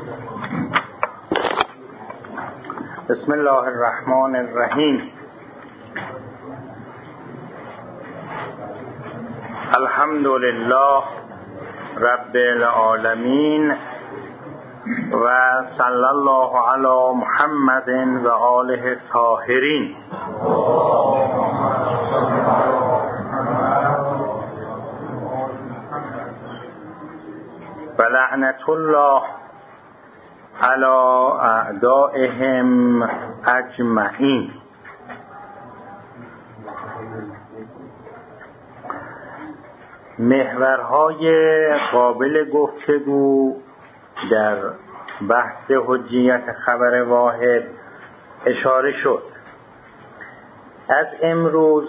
بسم الله الرحمن الرحیم. الحمد لله رب العالمین و صلی الله علی محمد و آله الطاهرین. و لعنت الله علی اعدائهم اجمعین. محورهای قابل گفتگو در بحث حجیت خبر واحد اشاره شد. از امروز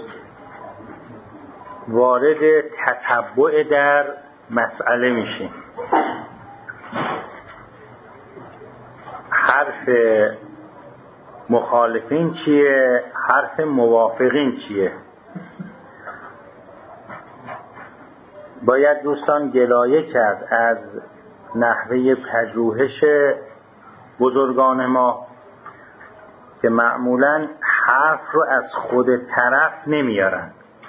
وارد تتبع در مسئله میشیم. حرف مخالفین چیه؟ حرف موافقین چیه؟ باید دوستان گلایه کرد از نحوه پژوهش بزرگان ما که معمولاً حرف رو از خود طرف نمیارن.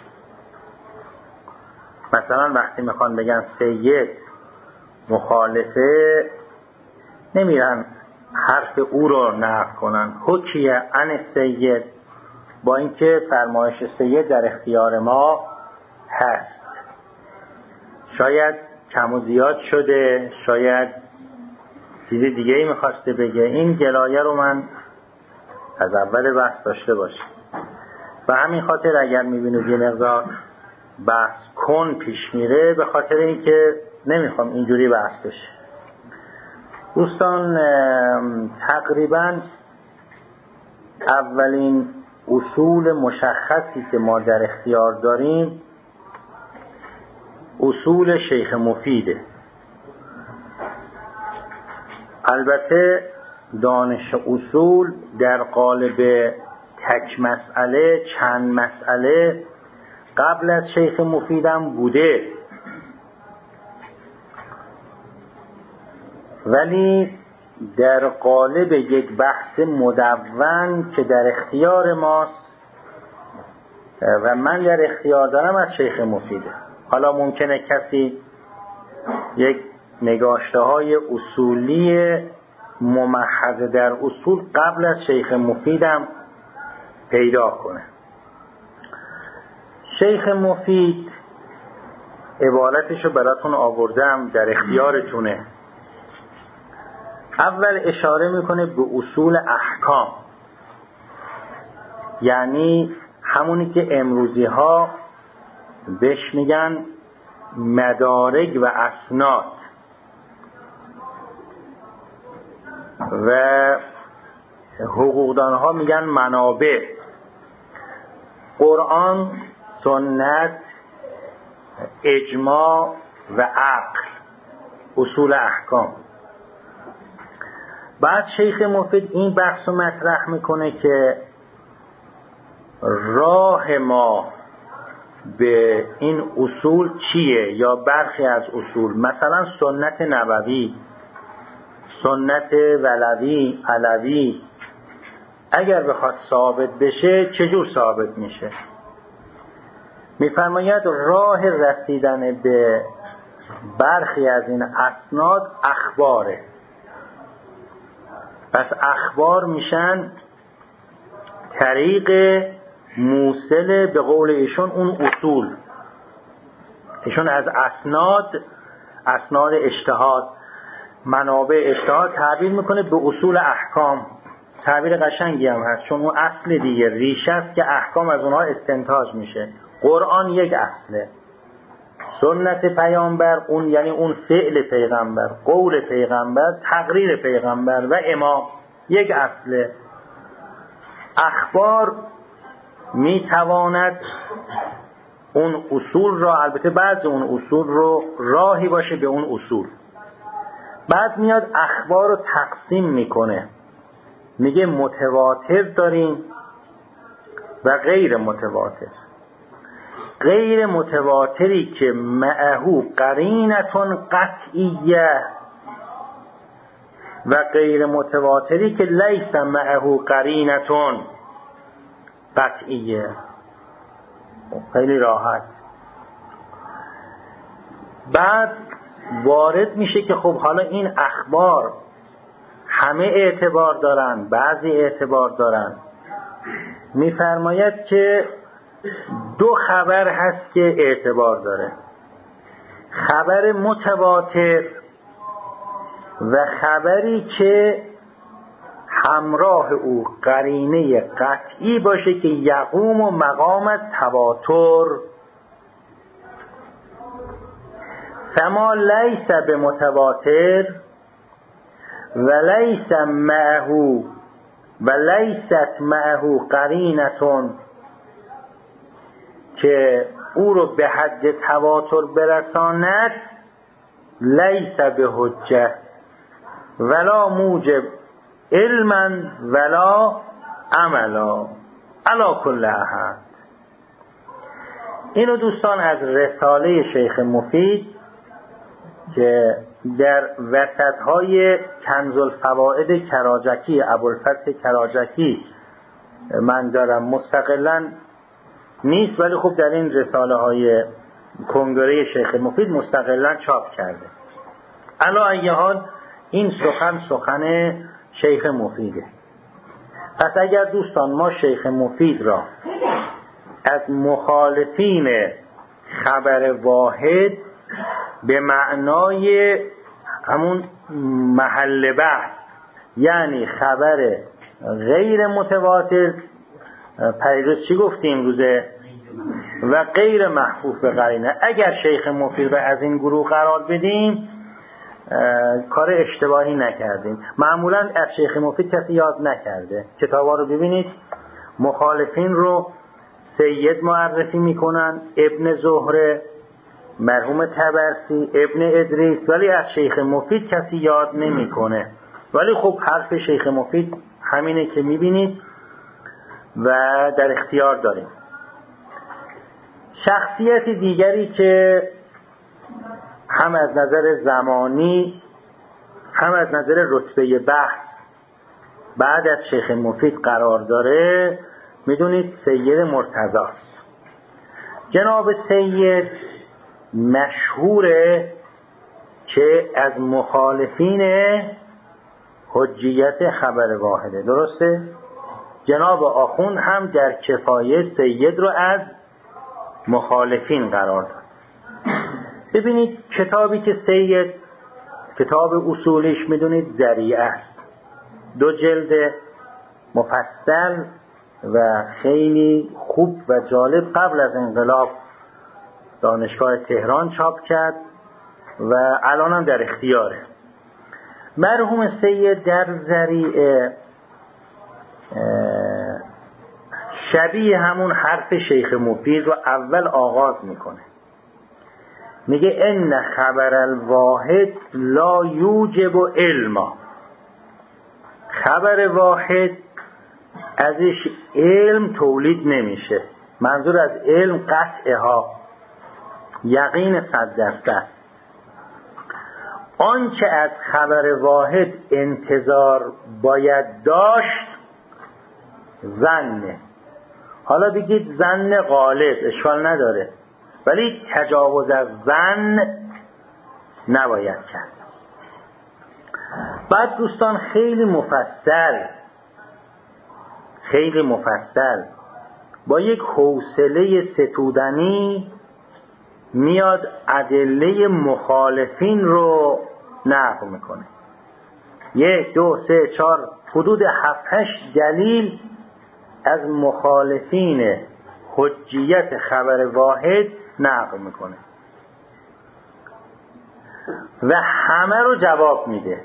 مثلا وقتی میخوان بگن سید مخالفه، نمیرن حرف او رو نقل کنن. حکیه عن سید، با اینکه فرمایش سید در اختیار ما هست، شاید کم و زیاد شده، شاید چیز دیگه ای میخواسته بگه. این گلایه رو من از اول بحث داشته باشم. و همین خاطر اگر میبینید یه مقدار بحث کن پیش میره، به خاطر اینکه نمیخوام اینجوری بحث بشه. دوستان، تقریبا اولین اصول مشخصی که ما در اختیار داریم اصول شیخ مفیده. البته دانش اصول در قالب تک مسئله، چند مسئله قبل از شیخ مفیدم بوده، ولی در قالب یک بحث مدون که در اختیار ماست و من در اختیار دارم از شیخ مفیده. حالا ممکنه کسی یک نگاشته های اصولی ممحض در اصول قبل از شیخ مفیدم پیدا کنه. شیخ مفید عبارتشو براتون آوردم، در اختیارتونه. اول اشاره میکنه به اصول احکام، یعنی همونی که امروزی ها بهش میگن مدارک و اسناد و حقوقدان ها میگن منابع. قرآن، سنت، اجماع و عقل، اصول احکام. بعد شیخ مفید این بحث رو مطرح میکنه که راه ما به این اصول چیه، یا برخی از اصول، مثلا سنت نبوی، سنت ولوی، علوی، اگر بخواد ثابت بشه چجور ثابت میشه؟ میفرماید راه رسیدن به برخی از این اسناد اخباره. پس اخبار میشن طریق موصل به قول ایشون اون اصول. ایشون از اسناد اجتهاد، منابع اجتهاد تعبیر میکنه به اصول احکام. تعبیر قشنگی هم هست، چون اون اصل دیگه ریشه است که احکام از اونها استنتاج میشه. قرآن یک اصله، سنت پیامبر، اون یعنی اون فعل پیغمبر، قول پیغمبر، تقریر پیغمبر و امام یک اصله. اخبار میتواند اون اصول را، البته بعض اون اصول رو راهی باشه به اون اصول. بعد میاد اخبار رو تقسیم میکنه، میگه متواتر داریم و غیر متواتر. غیر متواتری که معهو قرینتون قطعیه، و غیر متواتری که لیس معه قرینتون قطعیه. خیلی راحت. بعد وارد میشه که خب حالا این اخبار همه اعتبار دارن، بعضی اعتبار دارن. میفرماید که دو خبر هست که اعتبار داره، خبر متواتر و خبری که همراه او قرینه قطعی باشه که یقوم و مقام تواتر. فما لیس بمتواتر و لیس معه و لیست معه قرینتون که او رو به حد تواتر برساند، لیس به حجه ولا موجب علما ولا عملا علا کل احد. اینو دوستان از رساله شیخ مفید که در وسطهای کنز الفوائد کراجکی، ابوالفتح کراجکی من دارم، مستقلا نیست ولی خب در این رساله های کنگره شیخ مفید مستقلا چاپ کرده. علا ای حال این سخن شیخ مفیده. پس اگر دوستان ما شیخ مفید را از مخالفین خبر واحد به معنای همون محل بحث، یعنی خبر غیر متواتر، پیروز چی گفتیم روزه، و غیر محفوف به قرینه، اگر شیخ مفید را از این گروه قرار بدیم کار اشتباهی نکردیم. معمولا از شیخ مفید کسی یاد نکرده. کتابا رو ببینید، مخالفین رو سید معرفی میکنن، ابن زهره، مرحوم طبرسی، ابن ادریس، ولی از شیخ مفید کسی یاد نمیکنه. ولی خب حرف شیخ مفید همینه که میبینید و در اختیار داریم. شخصیت دیگری که هم از نظر زمانی هم از نظر رتبه بحث بعد از شیخ مفید قرار داره، میدونید سید مرتضی است. جناب سید مشهوره که از مخالفین حجیت خبر واحده، درسته؟ جناب آخوند هم در کفایه سید رو از مخالفین قرار داد. ببینید کتابی که سید، کتاب اصولیش میدونید ذریعه است، 2 جلد مفصل و خیلی خوب و جالب قبل از انقلاب دانشگاه تهران چاپ کرد و الان هم در اختیاره. مرحوم سید در ذریعه شبیه همون حرف شیخ مفید رو اول آغاز میکنه، میگه ان خبر الواحد لا یوجب علما. خبر واحد ازش علم تولید نمیشه. منظور از علم قطعه ها، یقین 100%. آنچه از خبر واحد انتظار باید داشت ظنه. حالا بگید ظن غالب، اشکال نداره، ولی تجاوز از ظن نباید کرد. بعد دوستان خیلی مفصل با یک حوصله ستودنی میاد ادله مخالفین رو نقل میکنه. 1 2 3 4 حدود 7-8 دلیل از مخالفین حجیت خبر واحد نقل میکنه و همه رو جواب میده.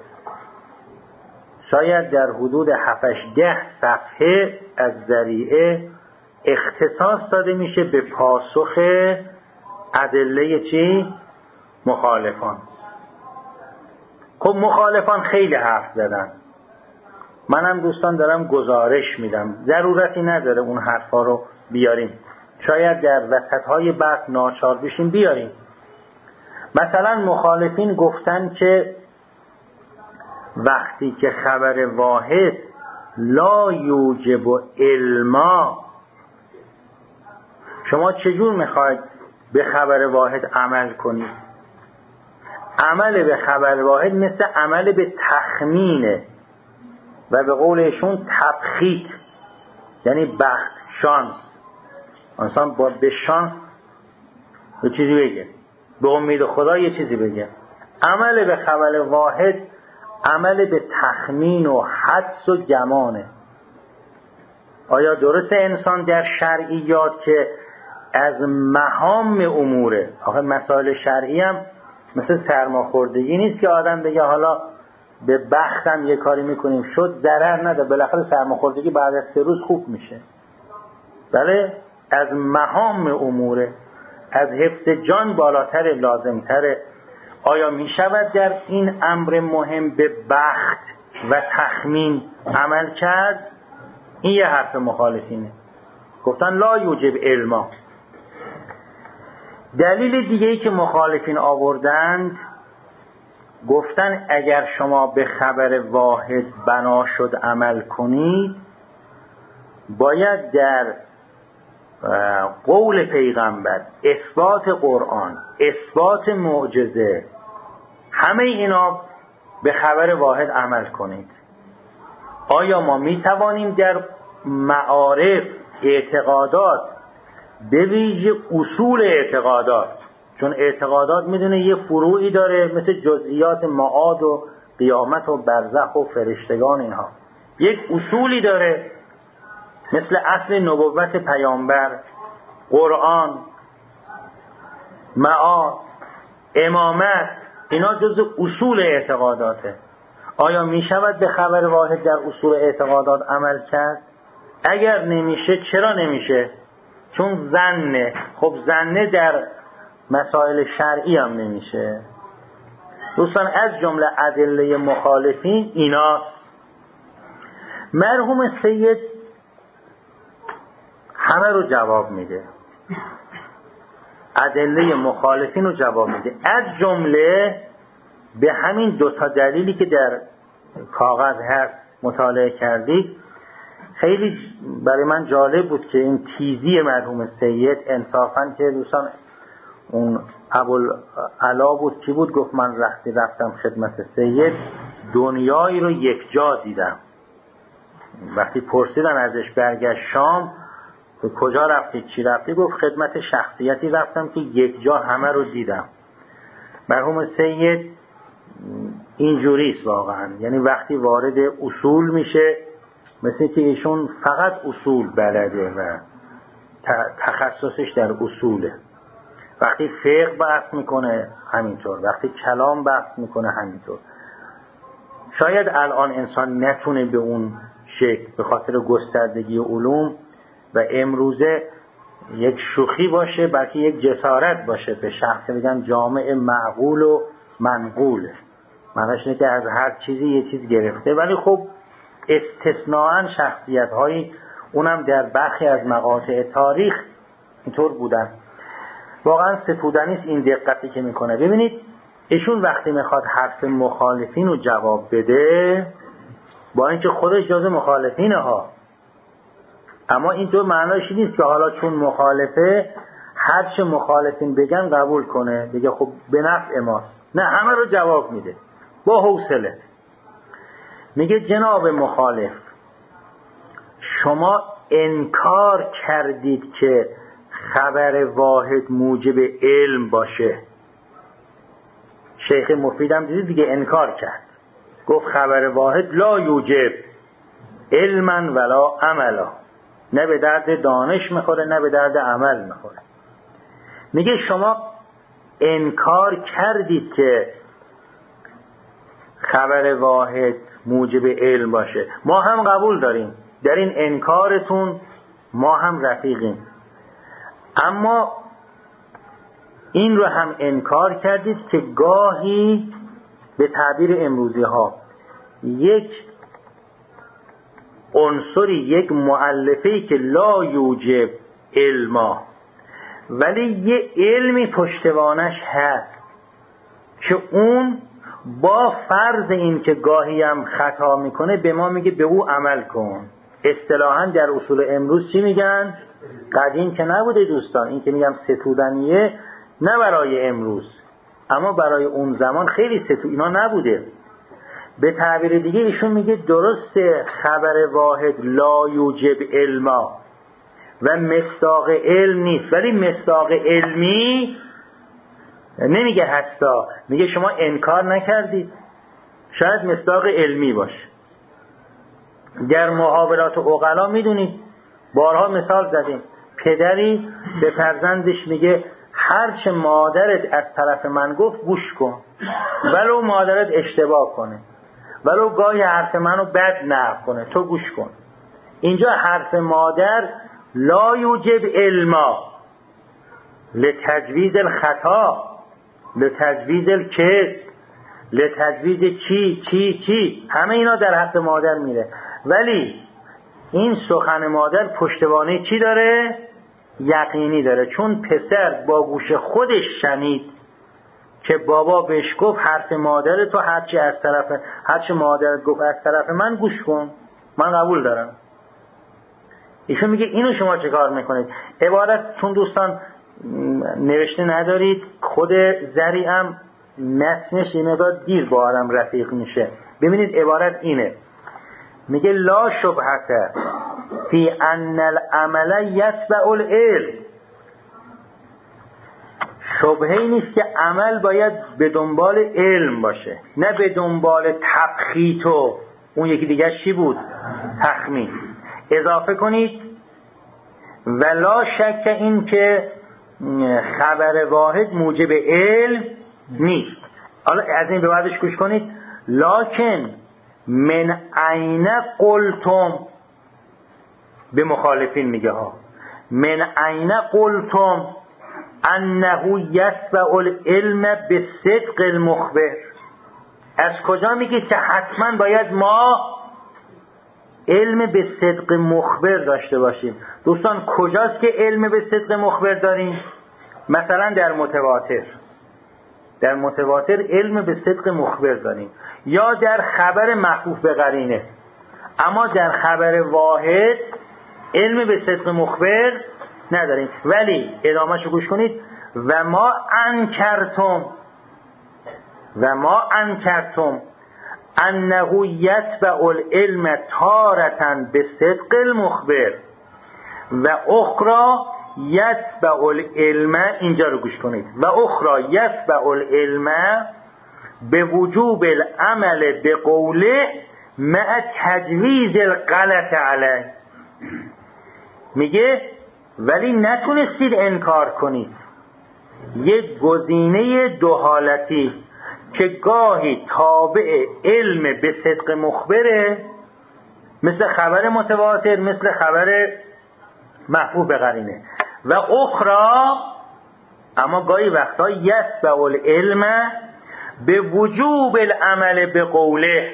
شاید در حدود 7-10 صفحه از ذریعه اختصاص داده میشه به پاسخ ادله چی؟ مخالفان. خب مخالفان خیلی حرف زدن، منم دوستان دارم گزارش میدم، ضرورتی نداره اون حرفا رو بیاریم، شاید در وسطهای بحث ناچار بشیم بیاریم. مثلا مخالفین گفتن که وقتی که خبر واحد لا یوجب علما، شما چجور میخواید به خبر واحد عمل کنید؟ عمل به خبر واحد مثل عمل به تخمینه و به قول ایشون تبخیت، یعنی بخت، شانس. انسان با به شانس یه چیزی بگه، به امید خدا یه چیزی بگه. عمل به خبر واحد عمل به تخمین و حدس و گمانه. آیا درسته انسان در شرعیات که از مهام اموره، آخه مسائل شرعی هم مثل سرماخوردگی نیست که آدم بگه حالا به بختم یه کاری میکنیم شد ضرر نده، بالاخره سرماخوردگی بعد از 3 روز خوب میشه. بله، از مهام اموره، از حفظ جان بالاتر، لازمتره. آیا میشود در این امر مهم به بخت و تخمین عمل کرد؟ این یه حرف مخالفینه، گفتن لا یوجب علما. دلیل دیگه‌ای که مخالفین آوردند، گفتن اگر شما به خبر واحد بنا شد عمل کنید، باید در قول پیغمبر، اثبات قرآن، اثبات معجزه، همه اینا به خبر واحد عمل کنید. آیا ما می توانیم در معارف، اعتقادات، به ویژه اصول اعتقادات، چون اعتقادات میدونه یه فروعی داره مثل جزئیات معاد و قیامت و برزخ و فرشتگان، اینها یک اصولی داره مثل اصل نبوت پیامبر، قرآن، معاد، امامت، اینا جز اصول اعتقاداته. آیا می شود به خبر واحد در اصول اعتقادات عمل کرد؟ اگر نمیشه، چرا نمیشه؟ چون ظنه. خب ظنه در مسائل شرعی هم نمیشه. دوستان، از جمله ادله مخالفین ایناست. مرحوم سید همه رو جواب میده، ادله مخالفین رو جواب میده. از جمله به همین 2 دلیلی که در کاغذ هست مطالعه کردید، خیلی برای من جالب بود که این تیزی مرحوم سید، انصافاً که دوستان اون ابوالعلا بود کی بود، گفت من رفتم خدمت سید دنیایی رو یک جا دیدم. وقتی پرسیدن ازش برگشت شام، کجا رفتی چی رفتی، گفت خدمت شخصیتی رفتم که یک جا همه رو دیدم. مرحوم سید اینجوریست واقعا، یعنی وقتی وارد اصول میشه مثل که ایشون فقط اصول بلده و تخصصش در اصوله. وقتی فقه بحث میکنه همینطور، وقتی کلام بحث میکنه همینطور. شاید الان انسان نتونه به اون شکل به خاطر گستردگی علوم و امروزه یک شوخی باشه، بلکه یک جسارت باشه به شخص بگن جامع معقول و منقوله. معنیش اینه که از هر چیزی یه چیز گرفته، ولی خب استثناءً شخصیت‌هایی اونم در برخی از مقاطع تاریخ اینطور بودن. واقعا ستودنیست این دقتی که میکنه. ببینید ایشون وقتی میخواد حرف مخالفین رو جواب بده، با اینکه خودش جز مخالفینه ها، اما این تو معنیش نیست که حالا چون مخالفه هر چه مخالفین بگن قبول کنه، بگه خب به نفع ماست. نه، همه رو جواب میده با حوصله. میگه جناب مخالف، شما انکار کردید که خبر واحد موجب علم باشه. شیخ مفیدم دیدید دیگه انکار کرد، گفت خبر واحد لا یوجب علما ولا عملا، نه به درد دانش میخوره نه به درد عمل میخوره. میگه شما انکار کردید که خبر واحد موجب علم باشه، ما هم قبول داریم، در این انکارتون ما هم رفیقیم، اما این رو هم انکار کردید که گاهی به تعبیر امروزی ها یک عنصری، یک مؤلفه‌ای که لا یوجب علما، ولی یه علمی پشتوانش هست که اون با فرض این که گاهی هم خطا میکنه به ما میگه به او عمل کن. اصطلاحاً در اصول امروز چی میگن؟ قدیم که نبوده دوستان، این که میگم ستودنیه نه برای امروز، اما برای اون زمان خیلی اینا نبوده. به تعبیر دیگه ایشون میگه درسته خبر واحد لا یوجب علما و مصداق علم نیست، ولی مصداق علمی نمیگه هستا، میگه شما انکار نکردید، شاید مصداق علمی باشه. در محاورات عقلا میدونید بارها مثال زدیم، پدری به فرزندش میگه هرچه مادرت از طرف من گفت گوش کن، ولو مادرت اشتباه کنه، ولو گاهی حرف منو بد نقل کنه تو گوش کن. اینجا حرف مادر لا یوجب علما لتجویز الخطا، لتجویز الکذب، لتجویز چی همه اینا در حق مادر میره، ولی این سخن مادر پشتوانه چی داره؟ یقینی داره، چون پسر با گوش خودش شنید که بابا بهش گفت حرف مادر تو هرچی مادرت گفت از طرف من گوش کن، من قبول دارم. ایشون میگه اینو شما چه کار میکنید؟ عبارت چون دوستان نوشته ندارید، خود ذریعم متنش یه مقدار دیر با آدم رفیق میشه. ببینید عبارت اینه، میگه لا شبهت فی ان العمل یتبع العلم. شبهه‌ای نیست که عمل باید به دنبال علم باشه، نه به دنبال تبخیت و اون یکی دیگه چی بود؟ تخمین. اضافه کنید ولا شک این که خبر واحد موجب علم نیست. حالا از این به بعدش گوش کنید، لکن من عین قلتم، به مخالفین میگه ها، من عین قلتم انه یتبع العلم بالصدق المخبر. از کجا میگید که حتما باید ما علم به صدق مخبر داشته باشیم؟ دوستان کجاست که علم به صدق مخبر داریم؟ مثلا در متواتر علم به صدق مخبر داریم، یا در خبر محفوف به قرینه. اما در خبر واحد علم به صدق مخبر نداریم. ولی ادامه‌شو گوش کنید، و ما انکرتم انه یتبع العلم تارة بصدق المخبر و اخرى یتبع العلم، اینجا رو گوش کنید، و اخرى یتبع العلم به وجوب العمل به قوله مع تجویز الغلط علیه. میگه ولی نتونستید انکار کنید یک گزینه دو حالتی که گاهی تابع علم به صدق مخبره، مثل خبر متواتر، مثل خبر محفوف به قرینه، و اخرى اما گاهی وقتا یتبع العلم به وجوب العمل به قوله،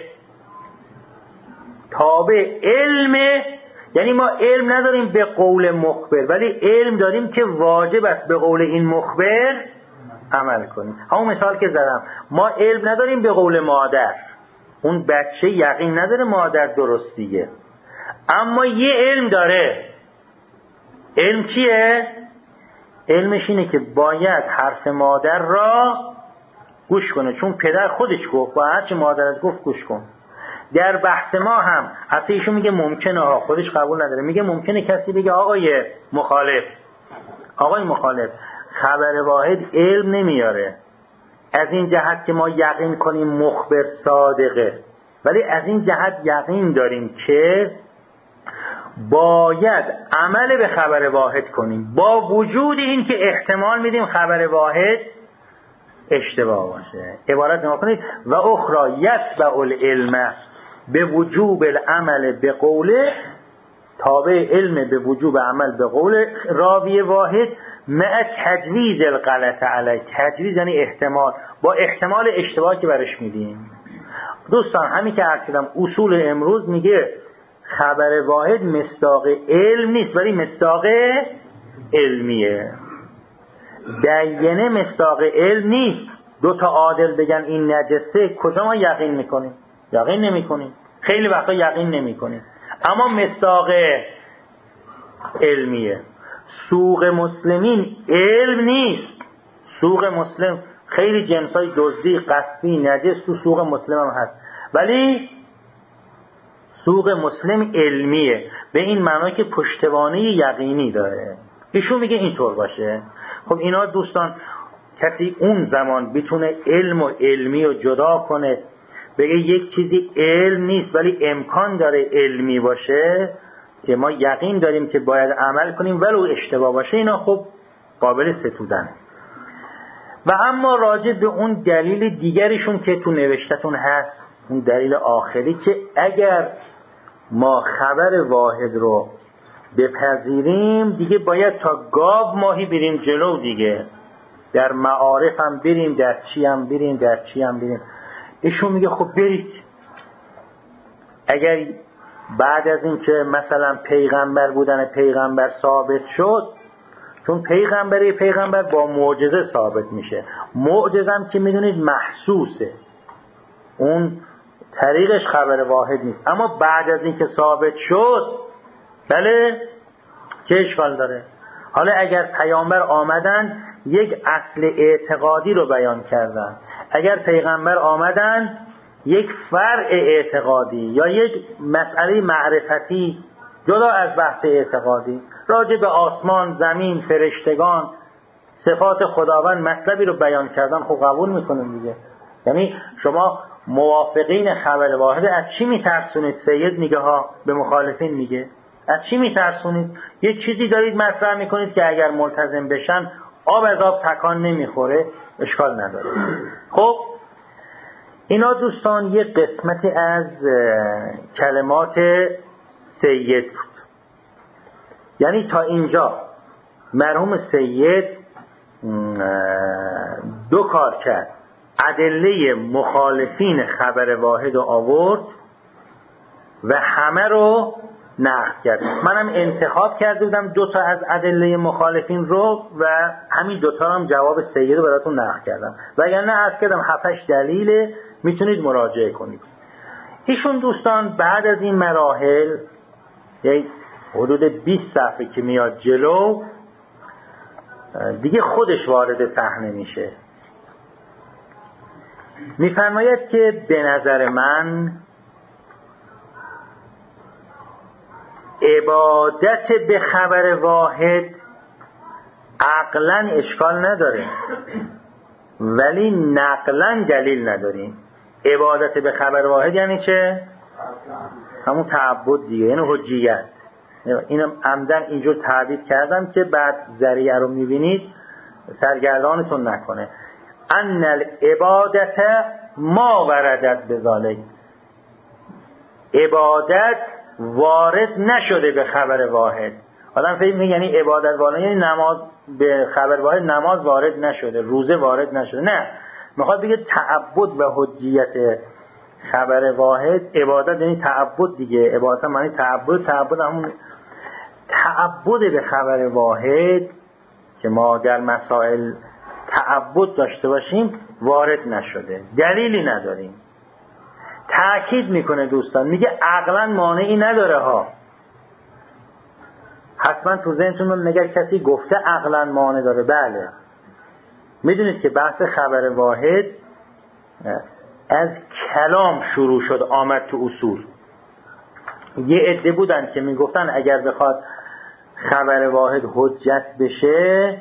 تابع علم، یعنی ما علم نداریم به قول مخبر، ولی علم داریم که واجب است به قول این مخبر عمل کنیم. همون مثال که زدم، ما علم نداریم به قول مادر، اون بچه یقین نداره مادر درست دیگه، اما یه علم داره. علم چیه؟ علمش اینه که باید حرف مادر را گوش کنه، چون پدر خودش گفت با هرچی مادرت گفت گوش کن. در بحث ما هم حتی ایشون میگه ممکنه ها، خودش قبول نداره، میگه ممکنه کسی بگه آقای مخالف خبر واحد علم نمیاره، از این جهت که ما یقین کنیم مخبر صادقه، ولی از این جهت یقین داریم که باید عمل به خبر واحد کنیم، با وجود این که احتمال میدیم خبر واحد اشتباه باشه. عبارت نما کنید و اخرى یتبع العلم به وجوب العمل به قوله، تابع علم به وجوب عمل به قول راوی واحد، مع تجویز الغلط علیه. تجویز یعنی احتمال، با احتمال اشتباه که برش میدیم. دوستان همین که عرض کردم اصول امروز میگه خبر واحد مصداق علم نیست، ولی مصداق علمیه. دینه مصداق علم نیست، دو تا عادل بگن این نجسه، کجا ما یقین میکنیم؟ یقین نمیکنیم. خیلی وقتا یقین نمیکنیم. اما مصداق علمیه. سوق مسلمین علم نیست. سوق مسلم خیلی جنسای دزدی، قصبی، نجس تو سوق مسلم هم هست، ولی سوق مسلم علمیه، به این معنی که پشتوانه یقینی داره. ایشون میگه اینطور باشه. خب اینا دوستان، کسی اون زمان بتونه علم و علمی رو جدا کنه، بگه یک چیزی علم نیست ولی امکان داره علمی باشه که ما یقین داریم که باید عمل کنیم ولو اشتباه باشه، اینا خب قابل ستودن. و اما راجع به اون دلیل دیگریشون که تو نوشتتون هست، اون دلیل آخری که اگر ما خبر واحد رو بپذیریم دیگه باید تا گاو ماهی بریم جلو دیگه، در معارف هم بریم، در چی هم بریم، در چی هم بریم. ایشون میگه خب برید. اگر بعد از این که مثلا پیغمبر بودن پیغمبر ثابت شد، چون پیغمبر با معجزه ثابت میشه، معجزه هم که میدونید محسوسه، اون طریقش خبر واحد نیست. اما بعد از این که ثابت شد، بله، چه اشکال داره؟ حالا اگر پیامبر آمدن یک اصل اعتقادی رو بیان کردن، اگر پیغمبر آمدن یک فرع اعتقادی یا یک مسئله معرفتی جدا از بحث اعتقادی راجع به آسمان، زمین، فرشتگان، صفات خداوند مطلبی رو بیان کردن، خب قبول میکنیم دیگه. یعنی شما موافقین خبر واحد از چی میترسونید؟ سید میگه ها، به مخالفین میگه از چی میترسونید؟ یه چیزی دارید مطرح میکنید که اگر ملتزم بشن آب از آب تکان نمیخوره، اشکال نداره. خب اینا دوستان یه قسمتی از کلمات سید بود. یعنی تا اینجا مرحوم سید دو کار کرد. ادله مخالفین خبر واحد رو آورد و همه رو نقد کرد. منم انتخاب کرده بودم دو تا از ادله مخالفین رو و همین دو تا هم جواب سید رو براتون نقد کردم، وگرنه عرض کردم 7-8 دلیل میتونید مراجعه کنید. ایشون دوستان بعد از این مراحل یعنی حدود 20 صفحه که میاد جلو دیگه خودش وارد صحنه میشه. میفرماید که به نظر من عبادت به خبر واحد عقلا اشکال نداره ولی نقلا دلیل نداریم. عبادت به خبر واحد یعنی چه؟ همون تعبد دیگه، یعنی حجیت. اینم عمدن اینجور تعبیر کردم که بعد ذریعه رو میبینید سرگردانتون نکنه. ان العبادت ما وردت بذالک، عبادت وارد نشده به خبر واحد. آدم فکر می‌کنه یعنی عبادت وارد یعنی نماز به خبر واحد، نماز وارد نشده، روزه وارد نشده. نه، میخواد بگه تعبد و حجیت خبر واحد. عبادت یعنی تعبد دیگه، عبادت معنی تعبد همون تعبد به خبر واحد که ما در مسائل تعبد داشته باشیم وارد نشده، دلیلی نداریم. تأکید میکنه دوستان، میگه عقلا مانعی نداره ها. حتما تو ذهنتون مگر کسی گفته عقلا مانع داره؟ بله، میدونید که بحث خبر واحد از کلام شروع شد آمد تو اصول. یه عده بودن که میگفتن اگر بخواد خبر واحد حجت بشه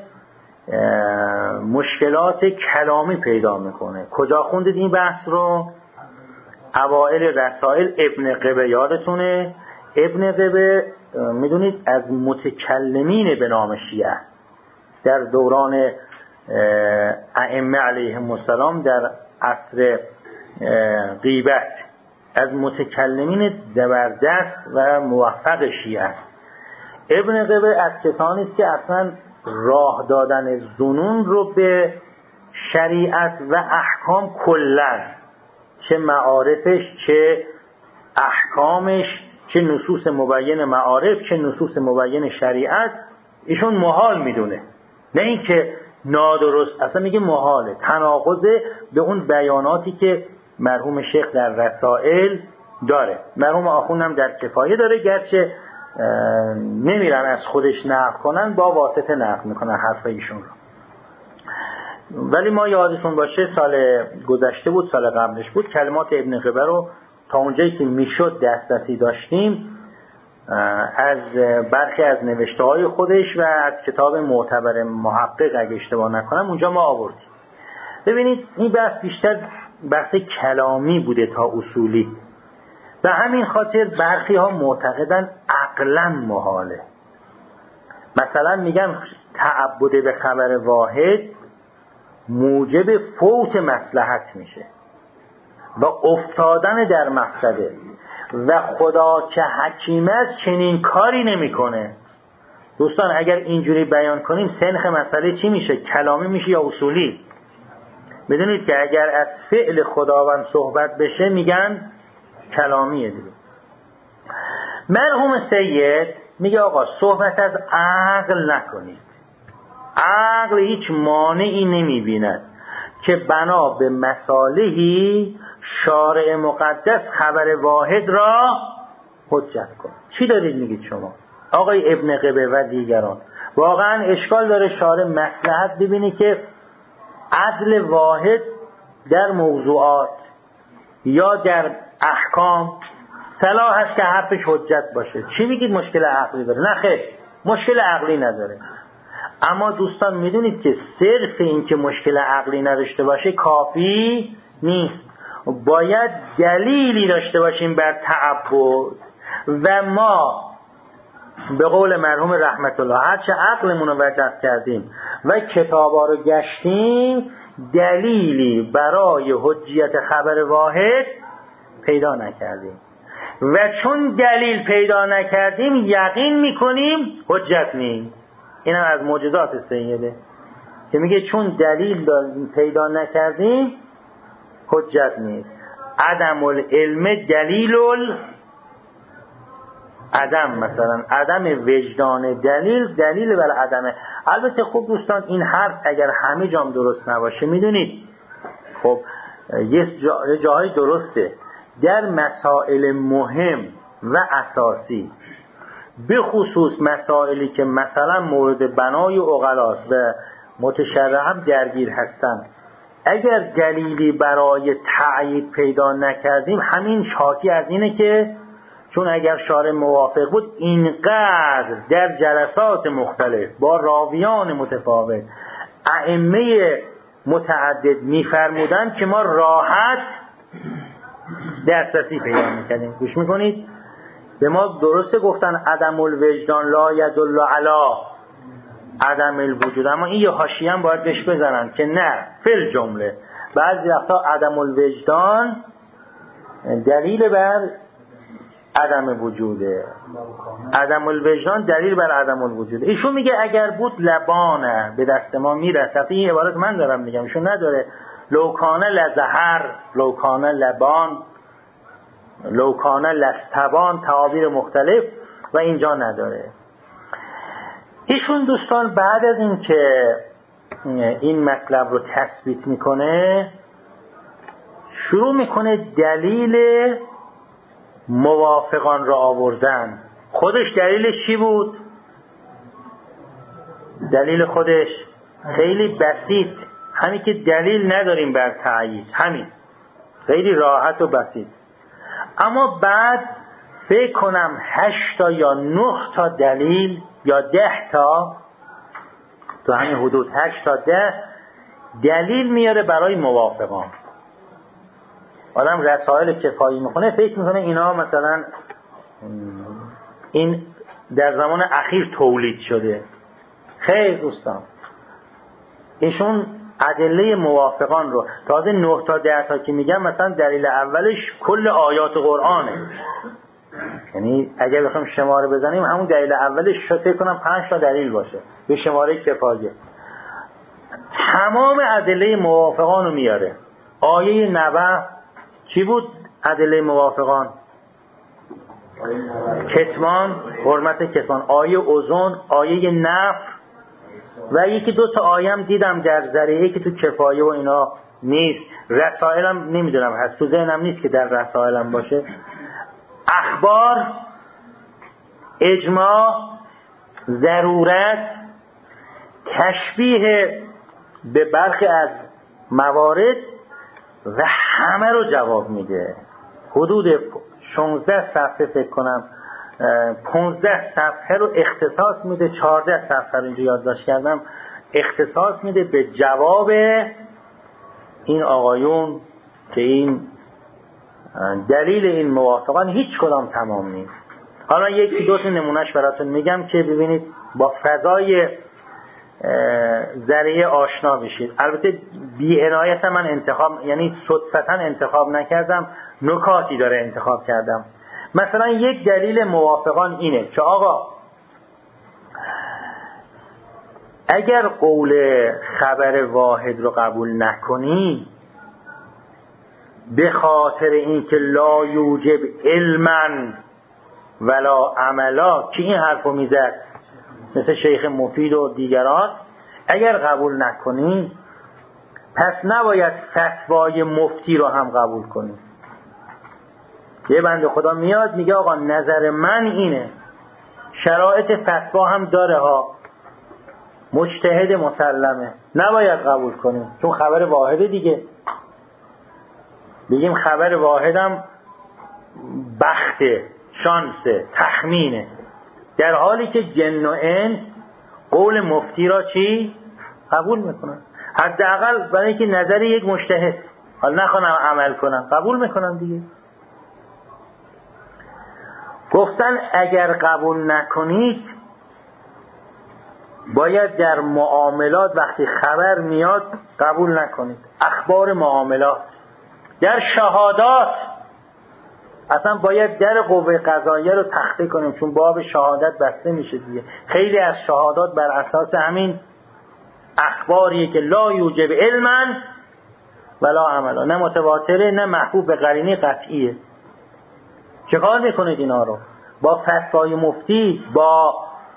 مشکلات کلامی پیدا میکنه. کجا خوندید این بحث رو؟ اوائل رسائل ابن قبه، یادتونه؟ ابن قبه میدونید از متکلمین به نام شیعه در دوران ائمه علیهم السلام در عصر غیبت، از متکلمین زبردست و موفق شیعه است. ابن قبه از کسانی است که اصلا راه دادن ظنون رو به شریعت و احکام کلاً، چه معارفش، چه احکامش، چه نصوص مبین معارف، چه نصوص مبین شریعت، ایشون محال میدونه. نه اینکه نادرست، اصلا میگه محاله، تناقض به اون بیاناتی که مرحوم شیخ در رسائل داره، مرحوم آخوندم در کفایه داره، گرچه نمیرن از خودش نقل کنن، با واسطه نقل میکنن حرف ایشون رو. ولی ما یادتون باشه سال گذشته بود، سال قبلش بود، کلمات ابن قبه رو تا اونجایی که میشد دسترسی داشتیم از برخی از نوشته های خودش و از کتاب معتبر محقق اگه اشتباه نکنم اونجا ما آوردیم. ببینید این بحث بیشتر بحث کلامی بوده تا اصولی، به همین خاطر برخی ها معتقدن عقلا محاله. مثلا میگن تعبد به خبر واحد موجب فوت مصلحت میشه و افتادن در مفسده و خدا که حکیم است چنین کاری نمیکنه. دوستان اگر اینجوری بیان کنیم سنخ مسئله چی میشه؟ کلامی میشه یا اصولی؟ بدونید که اگر از فعل خداوند صحبت بشه میگن کلامیه دیگه. مرحوم سید میگه آقا صحبت از عقل نکنید، عقل هیچ مانعی نمیبیند که بنا به مصالحی شارع مقدس خبر واحد را حجت کن. چی دارید میگید شما؟ آقای ابن قبه و دیگران واقعا اشکال داره شارع مصلحت ببینی که عدل واحد در موضوعات یا در احکام صلاح هست که حرفش حجت باشه. چی میگید مشکل عقلی داره؟ نه خیر، مشکل عقلی نداره. اما دوستان میدونید که صرف این که مشکل عقلی نداشته باشه کافی نیست، باید دلیلی داشته باشیم بر تعبد و ما به قول مرحوم رحمت الله هرچه عقلمون رو وجب کردیم و کتابا رو گشتیم دلیلی برای حجیت خبر واحد پیدا نکردیم و چون دلیل پیدا نکردیم یقین میکنیم حجت نیست. این هم از معجزات سیده که میگه چون دلیل پیدا نکردیم حجت نیست. عدم العلم دلیل عدم، مثلا عدم وجدان دلیل بر عدمه. البته خوب دوستان این حرف اگر همه جام درست نباشه میدونید خب یه جاهای درسته، در مسائل مهم و اساسی به خصوص مسائلی که مثلا مورد بنای عقلاست و متشرع هم درگیر هستند، اگر دلیلی برای تأیید پیدا نکردیم همین شاکی از اینه که چون اگر شارع موافق بود اینقدر در جلسات مختلف با راویان متفاوت ائمه متعدد میفرمودن که ما راحت دسترسی پیدا میکردیم. گوش میکنید؟ به ما درسته گفتن عدم الوجدان لا یدل علی عدم الوجود، اما این یه حاشیه هم باید بهش بزنن که نه فل جمله بعضی وقتا عدم الوجدان دلیل بر عدم وجوده، عدم الوجدان دلیل بر عدم الوجوده. ایشون میگه اگر بود لبانه به دست ما میرسد، این عبارت من دارم میگم، ایشون نداره. لوکانه لزهر، لوکانه لبان، لوکانه لستبان، تعابیر مختلف و اینجا نداره. ایشون دوستان بعد از این که این مطلب رو تثبیت میکنه شروع میکنه دلیل موافقان را آوردن. خودش دلیلش چی بود؟ دلیل خودش خیلی بسیط، همین که دلیل نداریم بر تأیید، همین خیلی راحت و بسیط. اما بعد فکر کنم 8 تا یا 9 تا دلیل یا 10 تا تو همین حدود 8 تا 10 دلیل میاره برای موافقان. آدم رسائل کفایی میخونه فکر میکنه اینا مثلا این در زمان اخیر تولید شده. خیر دوستان، ایشون ادله موافقان رو تازه 9 تا 10 تا که میگم مثلا دلیل اولش کل آیات قرآنه، یعنی اگر بخوایم شماره بزنیم همون دلیل اولش فکر کنم 5 تا دلیل باشه به شماره کفایه. تمام ادله موافقان رو میاره. آیه 90 چی بود ادله موافقان؟ کتمان، حرمت کتمان. آیه اوزون، آیه نفر، و یکی دو تا آیم دیدم در ذریعه که تو کفایه و اینا نیست، رسائلم نمیدونم هست، تو ذهنم نیست که در رسائلم باشه. اخبار، اجماع، ضرورت، تشبیه به برخی از موارد و همه رو جواب میده. حدود 16 صفحه فکر کنم 15 صفحه رو اختصاص میده، 14 صفحه رو اینجا یادداشت کردم، اختصاص میده به جواب این آقایون که این دلیل این موافقان هیچ کدام تمام نیست. حالا یکی دو تا نمونهش براتون میگم که ببینید با فضای ذریعه آشنا بشید. البته بی عنایت من انتخاب، یعنی صدفتا انتخاب نکردم، نکاتی داره انتخاب کردم. مثلا یک دلیل موافقان اینه که آقا اگر قول خبر واحد رو قبول نکنی به خاطر اینکه لا یوجب علما ولا عملا، که این حرفو میزد مثل شیخ مفید و دیگران، اگر قبول نکنی پس نباید فتوای مفتی رو هم قبول کنی. یه بنده خدا میاد میگه آقا نظر من اینه، شرایط فتوا هم داره ها، مجتهد مسلمه، نباید قبول کنیم چون خبر واحده دیگه. بگیم خبر واحدم بخته، شانسه، تخمینه، در حالی که جن و انس قول مفتی را چی؟ قبول میکنن. حداقل برای اینکه نظر یک مجتهد، حالا نخوانم عمل کنم، قبول میکنن دیگه. گفتن اگر قبول نکنید باید در معاملات وقتی خبر میاد قبول نکنید، اخبار معاملات. در شهادات اصلا باید در قوه قضاییه رو تخته کنیم چون باب شهادت بسته میشه دیگه. خیلی از شهادات بر اساس همین اخباریه که لا یوجب علما ولا عملا، نه متواتره نه محبوب به قرینه قطعیه. چه کار میکنید اینا رو؟ با فتوای مفتی، با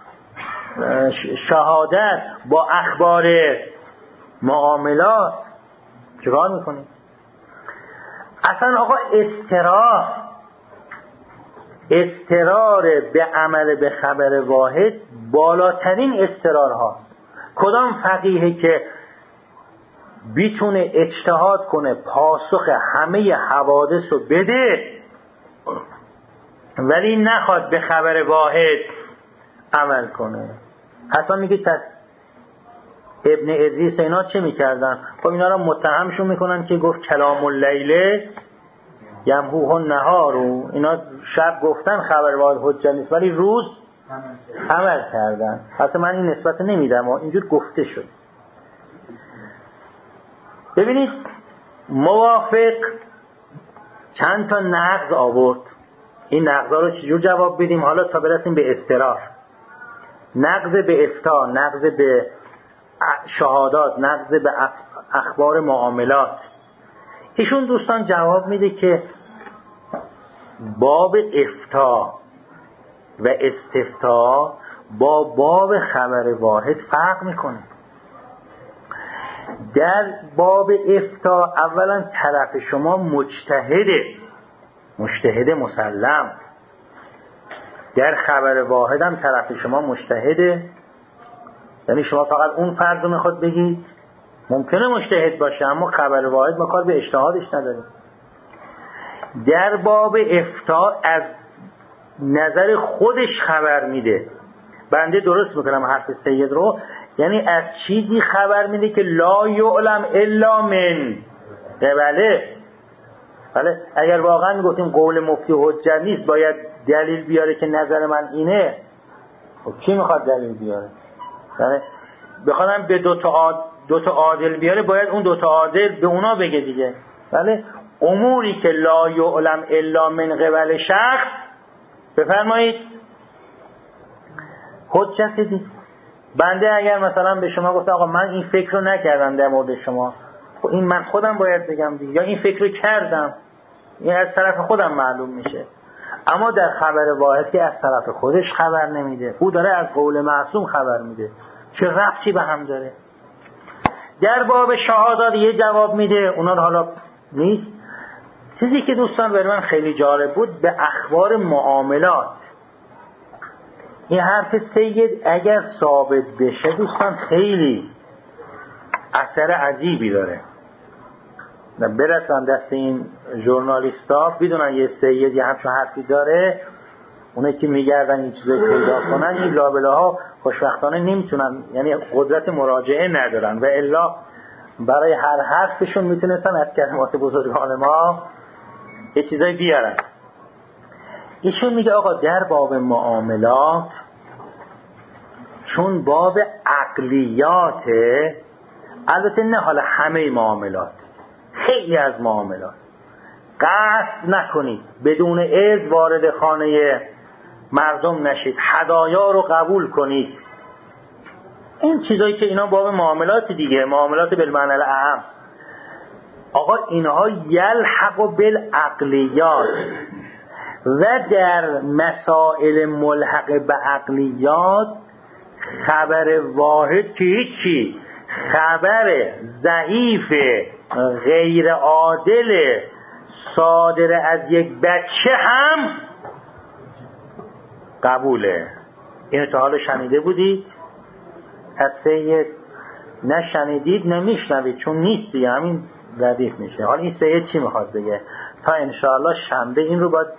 شهادت، با اخبار معاملات چه کار میکنید؟ اصلا آقا اضطرار به عمل به خبر واحد بالاترین اضطرار هاست. کدام فقیهی که بیتونه اجتهاد کنه پاسخ همه حوادث رو بده ولی نخواد به خبر واحد عمل کنه؟ حتی میگه پس ابن ادریس اینا چه میکردن؟ خب اینا رو متهمشون میکنن که گفت کلام اللیل یمحوه النهار، اینا شب گفتن خبر واحد حجت نیست ولی روز عمل کردن. حتی من این نسبت نمیدم و اینجور گفته شد. ببینید موافق چند تا نقض آورد، این نقضا رو چجور جواب بدیم حالا تا برسیم به اضطرار. نقض به افتاء، نقض به شهادات، نقض به اخبار معاملات. ایشون دوستان جواب میده که باب افتاء و استفتاء با باب خبر واحد فرق میکنه. در باب افتاء اولا طرف شما مجتهد مسلم، در خبر واحد هم طرف شما مجتهده، یعنی شما فقط اون فرض رو میخواد بگید، ممکنه مجتهد باشه اما خبر واحد ما کار به اجتهادش نداریم. در باب افتاء از نظر خودش خبر میده. بنده درست میکنم حرف سید رو، یعنی از چیزی خبر میده که لا یعلم الا من قبله. بله اگر واقعا گفتیم قول مفتی حجت نیست باید دلیل بیاره که نظر من اینه، خب کی میخواد دلیل بیاره؟ یعنی بخوام به دو تا عادل بیاره باید اون دو تا عادل به اونا بگه دیگه. بله اموری که لا یعلم الا من قبل شخص بفرمایید حجت دیگه. بنده اگر مثلا به شما گفت آقا من این فکر رو نکردم در مورد شما، خب این من خودم باید بگم دیگه، یا این فکر رو کردم، این از طرف خودم معلوم میشه. اما در خبر واحد که از طرف خودش خبر نمیده، او داره از قول معصوم خبر میده. چه ربطی به هم داره؟ در باب شهادت یه جواب میده، اونا حالا نیست. چیزی که دوستان برای من خیلی جالب بود به اخبار معاملات، این حرف سید اگر ثابت بشه دوستان خیلی اثر عجیبی داره. برسن دست این ژورنالیستا بدونن یه سید یه همچون حرفی داره، اونایی که میگردن این چیزایی پیدا کنن، این لابلاها خوشبختانه نمیتونن، یعنی قدرت مراجعه ندارن و الا برای هر حرفشون میتونستن از کلمات بزرگان ما یه چیزایی بیارن. ایشون میگه آقا در باب معاملات چون باب عقلیاته، البته نه حالا همه معاملات، خیلی از معاملات قصد نکنید بدون اذن وارد خانه مردم نشید، هدایا رو قبول کنید، این چیزایی که اینا باب معاملات دیگه، معاملات بالمعنی الاعم. آقا اینها یلحق بالعقلیات و در مسائل ملحق به عقلیات خبر واحد که هیچی، خبر ضعیف غیر عادل صادر از یک بچه هم قبوله. اینو تا حالا شنیده بودید از سید؟ نشنیدید نمیشنوید چون نیست دیگه، همین ردیف میشه. حالا این سید چی میخواد بگه؟ تا انشاءالله شنبه این رو باید